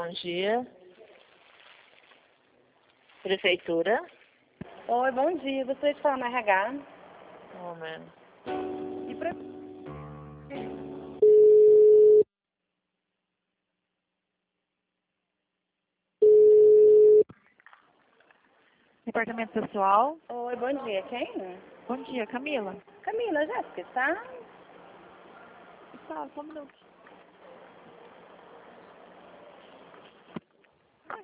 Bom dia. Prefeitura. Oi, bom dia. Gostaria de falar no RH. Um momento. E pra... Departamento pessoal. Oi, bom dia. Quem? Bom dia, Camila. Camila, Jéssica, tá? Só um minuto.